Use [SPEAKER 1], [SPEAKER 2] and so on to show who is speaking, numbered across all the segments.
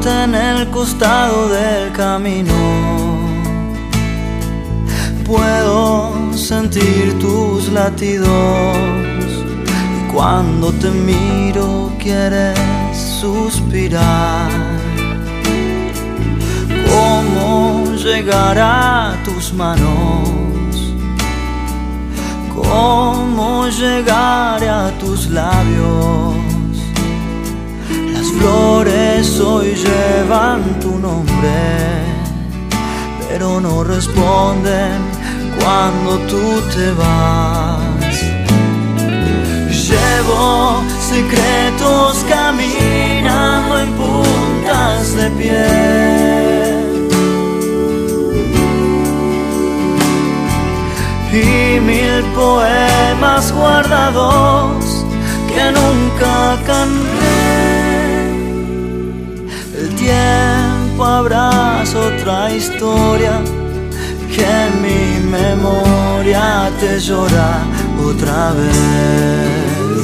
[SPEAKER 1] esperándote en el costado del camino. Puedo sentir tus latidos y cuando te miro quieres suspirar. ¿Cómo llegar a tus manos? ¿Cómo llegar a tus labios? Las flores hoy llevan tu nombre, pero no responden cuando tú te vas. Llevo secretos caminando en puntas de pie y 1000 poemas guardados que nunca canté. El tiempo abraza otra historia que en mi memoria te llora otra vez.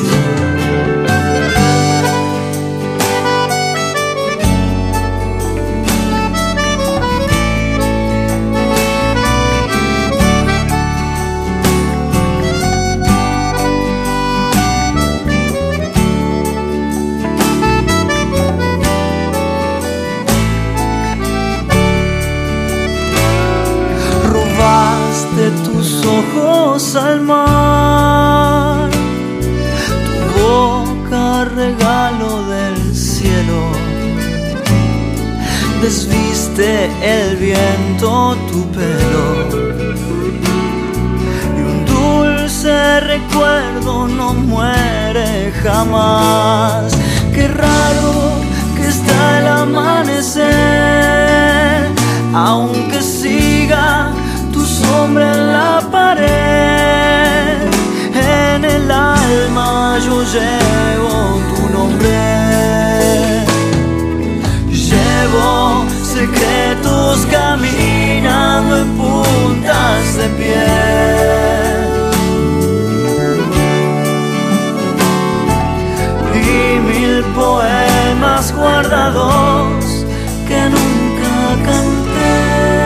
[SPEAKER 1] De tus ojos al mar, tu boca regalo del cielo, desviste el viento tu pelo y un dulce recuerdo no muere jamás. Qué raro que está el amanecer, aunque siga tu sombra en la pared. En el alma yo llevo tu nombre. Llevo secretos caminando en puntas de pie y 1000 poemas guardados que nunca canté.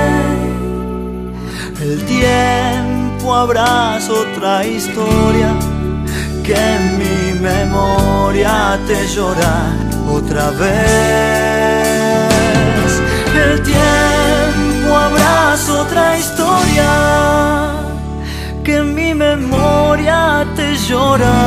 [SPEAKER 1] El tiempo abraza otra historia que en mi memoria te llora otra vez. El tiempo abraza otra historia que en mi memoria te llora